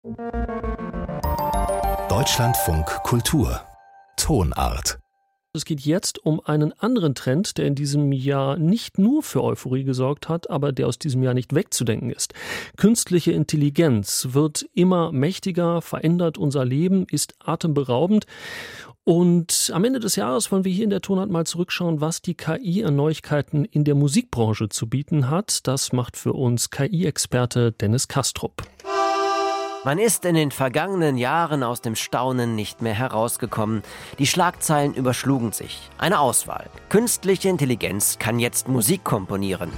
Deutschlandfunk Kultur Tonart. Es geht jetzt um einen anderen Trend, der in diesem Jahr nicht nur für Euphorie gesorgt hat, aber der aus diesem Jahr nicht wegzudenken ist. Künstliche Intelligenz wird immer mächtiger, verändert unser Leben, ist atemberaubend. Und am Ende des Jahres wollen wir hier in der Tonart mal zurückschauen, was die KI an Neuigkeiten in der Musikbranche zu bieten hat. Das macht für uns KI-Experte Dennis Kastrup. Man ist in den vergangenen Jahren aus dem Staunen nicht mehr herausgekommen. Die Schlagzeilen überschlugen sich. Eine Auswahl. Künstliche Intelligenz kann jetzt Musik komponieren.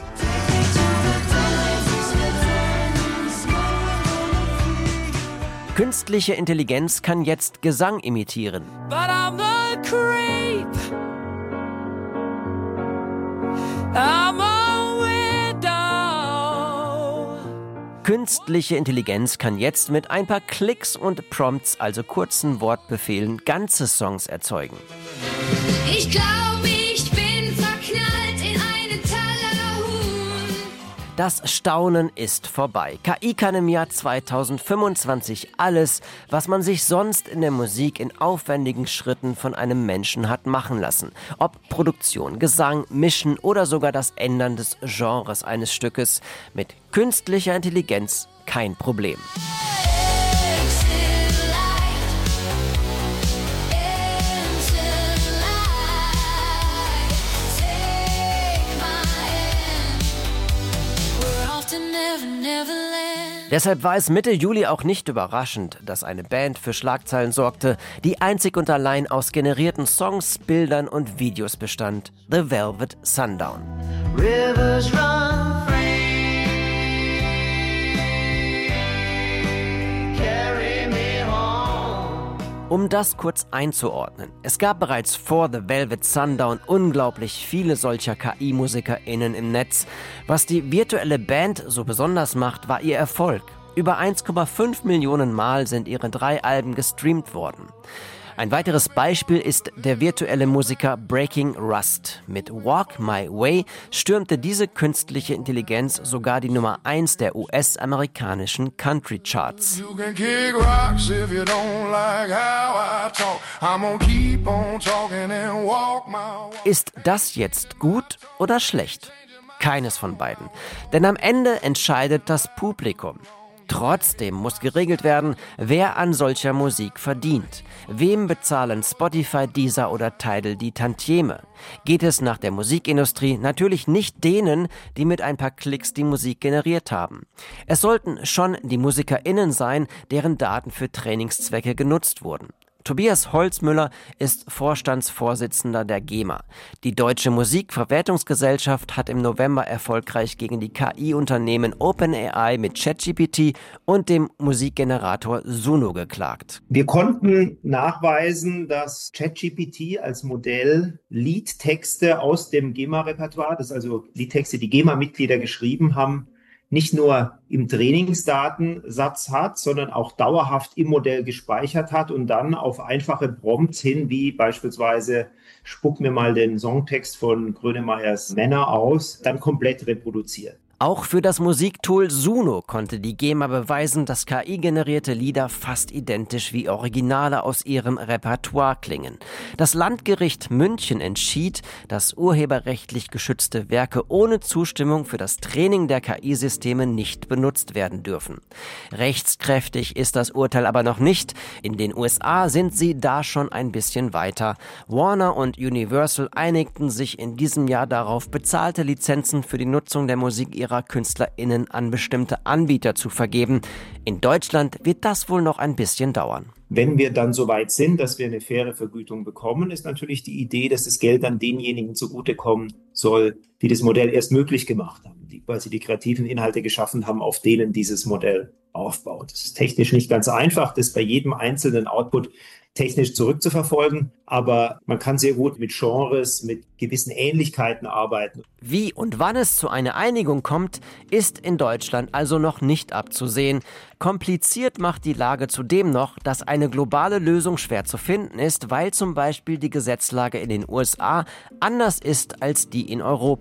Künstliche Intelligenz kann jetzt Gesang imitieren. But I'm the creep. I'm a widow. Künstliche Intelligenz kann jetzt mit ein paar Klicks und Prompts, also kurzen Wortbefehlen, ganze Songs erzeugen. Ich glaube, ich bin verknallt in einen Talahun. Das Staunen ist vorbei. KI kann im Jahr 2025 alles, was man sich sonst in der Musik in aufwendigen Schritten von einem Menschen hat machen lassen. Ob Produktion, Gesang, Mischen oder sogar das Ändern des Genres eines Stückes. Mit künstlicher Intelligenz kein Problem. Deshalb war es Mitte Juli auch nicht überraschend, dass eine Band für Schlagzeilen sorgte, die einzig und allein aus generierten Songs, Bildern und Videos bestand: The Velvet Sundown. Rivers run free, carry me home. Um das kurz einzuordnen: Es gab bereits vor The Velvet Sundown unglaublich viele solcher KI-MusikerInnen im Netz. Was die virtuelle Band so besonders macht, war ihr Erfolg. Über 1,5 Millionen Mal sind ihre 3 Alben gestreamt worden. Ein weiteres Beispiel ist der virtuelle Musiker Breaking Rust. Mit Walk My Way stürmte diese künstliche Intelligenz sogar die Nummer 1 der US-amerikanischen Country-Charts. You can kick rocks if you don't like how I talk. I'm gonna keep on talking and walk my way. Ist das jetzt gut oder schlecht? Keines von beiden. Denn am Ende entscheidet das Publikum. Trotzdem muss geregelt werden, wer an solcher Musik verdient. Wem bezahlen Spotify, Deezer oder Tidal die Tantieme? Geht es nach der Musikindustrie natürlich nicht denen, die mit ein paar Klicks die Musik generiert haben. Es sollten schon die MusikerInnen sein, deren Daten für Trainingszwecke genutzt wurden. Tobias Holzmüller ist Vorstandsvorsitzender der GEMA. Die Deutsche Musikverwertungsgesellschaft hat im November erfolgreich gegen die KI-Unternehmen OpenAI mit ChatGPT und dem Musikgenerator Suno geklagt. Wir konnten nachweisen, dass ChatGPT als Modell Liedtexte aus dem GEMA-Repertoire, das also Liedtexte, die GEMA-Mitglieder geschrieben haben, nicht nur im Trainingsdatensatz hat, sondern auch dauerhaft im Modell gespeichert hat und dann auf einfache Prompts hin, wie beispielsweise spuck mir mal den Songtext von Grönemeyers Männer aus, dann komplett reproduziert. Auch für das Musiktool Suno konnte die GEMA beweisen, dass KI-generierte Lieder fast identisch wie Originale aus ihrem Repertoire klingen. Das Landgericht München entschied, dass urheberrechtlich geschützte Werke ohne Zustimmung für das Training der KI-Systeme nicht benutzt werden dürfen. Rechtskräftig ist das Urteil aber noch nicht. In den USA sind sie da schon ein bisschen weiter. Warner und Universal einigten sich in diesem Jahr darauf, bezahlte Lizenzen für die Nutzung der Musik ihrer KünstlerInnen an bestimmte Anbieter zu vergeben. In Deutschland wird das wohl noch ein bisschen dauern. Wenn wir dann so weit sind, dass wir eine faire Vergütung bekommen, ist natürlich die Idee, dass das Geld dann denjenigen zugutekommen soll, die das Modell erst möglich gemacht haben, weil sie die kreativen Inhalte geschaffen haben, auf denen dieses Modell aufbaut. Es ist technisch nicht ganz einfach, das bei jedem einzelnen Output technisch zurückzuverfolgen, aber man kann sehr gut mit Genres, mit gewissen Ähnlichkeiten arbeiten. Wie und wann es zu einer Einigung kommt, ist in Deutschland also noch nicht abzusehen. Kompliziert macht die Lage zudem noch, dass eine globale Lösung schwer zu finden ist, weil zum Beispiel die Gesetzlage in den USA anders ist als die in Europa.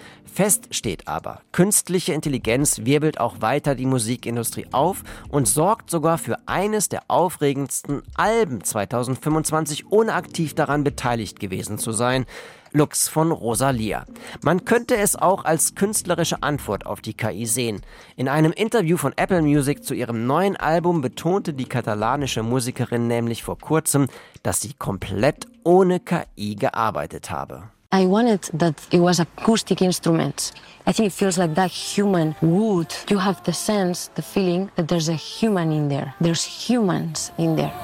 Fest steht aber, künstliche Intelligenz wirbelt auch weiter die Musikindustrie auf und sorgt sogar für eines der aufregendsten Alben 2025, ohne aktiv daran beteiligt gewesen zu sein. Lux von Rosalia. Man könnte es auch als künstlerische Antwort auf die KI sehen. In einem Interview von Apple Music zu ihrem neuen Album betonte die katalanische Musikerin nämlich vor kurzem, dass sie komplett ohne KI gearbeitet habe. I wanted that it was acoustic instruments. I think it feels like that human wood. You have the sense, the feeling that there's a human in there. There's humans in there.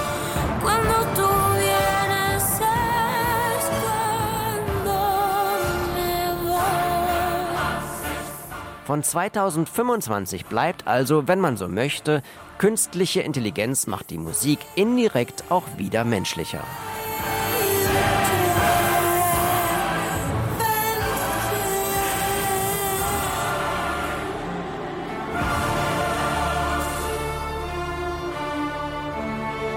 Von 2025 bleibt also, wenn man so möchte, künstliche Intelligenz macht die Musik indirekt auch wieder menschlicher.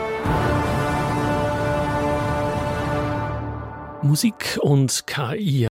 Musik und KI